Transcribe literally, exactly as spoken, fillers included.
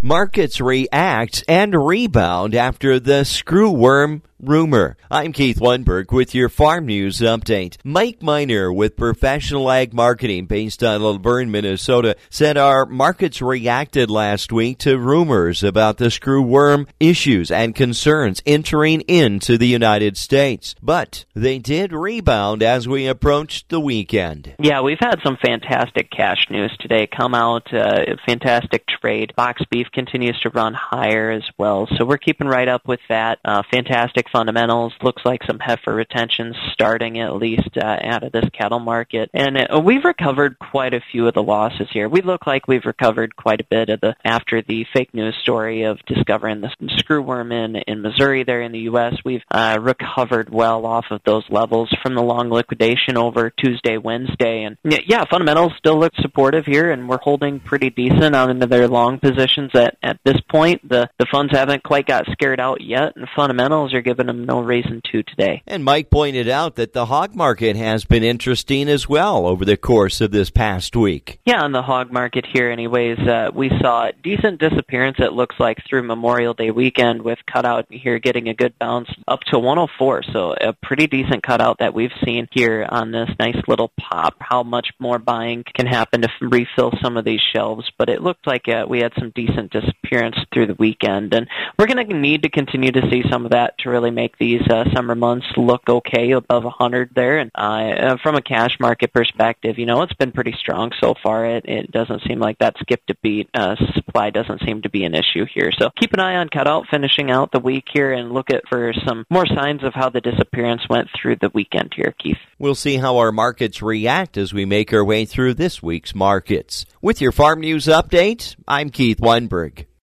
Markets react and rebound after the screwworm rumor. I'm Keith Lundberg with your Farm News Update. Mike Miner with Professional Ag Marketing based out of Laverne, Minnesota, said our markets reacted last week to rumors about the screwworm issues and concerns entering into the United States. But they did rebound as we approached the weekend. Yeah, we've had some fantastic cash news today come out. Uh, fantastic trade. Box beef continues to run higher as well, so we're keeping right up with that. Uh, fantastic fundamentals. Looks like some heifer retention starting at least uh, out of this cattle market. And uh, we've recovered quite a few of the losses here. We look like we've recovered quite a bit of the after the fake news story of discovering the screwworm in, in Missouri there in the U S. We've uh, recovered well off of those levels from the long liquidation over Tuesday, Wednesday. And yeah, fundamentals still look supportive here, and we're holding pretty decent on into their long positions at, at this point. The, the funds haven't quite got scared out yet, and fundamentals are giving them no reason to today. And Mike pointed out that the hog market has been interesting as well over the course of this past week. Yeah, on the hog market here anyways, uh, we saw a decent disappearance, it looks like, through Memorial Day weekend, with cutout here getting a good bounce up to one oh four. So a pretty decent cutout that we've seen here on this nice little pop. How much more buying can happen to refill some of these shelves, but it looked like uh, we had some decent disappearance through the weekend, and we're going to need to continue to see some of that to really make these uh, summer months look okay above one hundred there. And uh, from a cash market perspective, you know, it's been pretty strong so far. It, it doesn't seem like that skipped a beat. Uh, supply doesn't seem to be an issue here. So keep an eye on cutout finishing out the week here and look at for some more signs of how the disappearance went through the weekend here, Keith. We'll see how our markets react as we make our way through this week's markets. With your Farm News Update, I'm Keith Weinberg.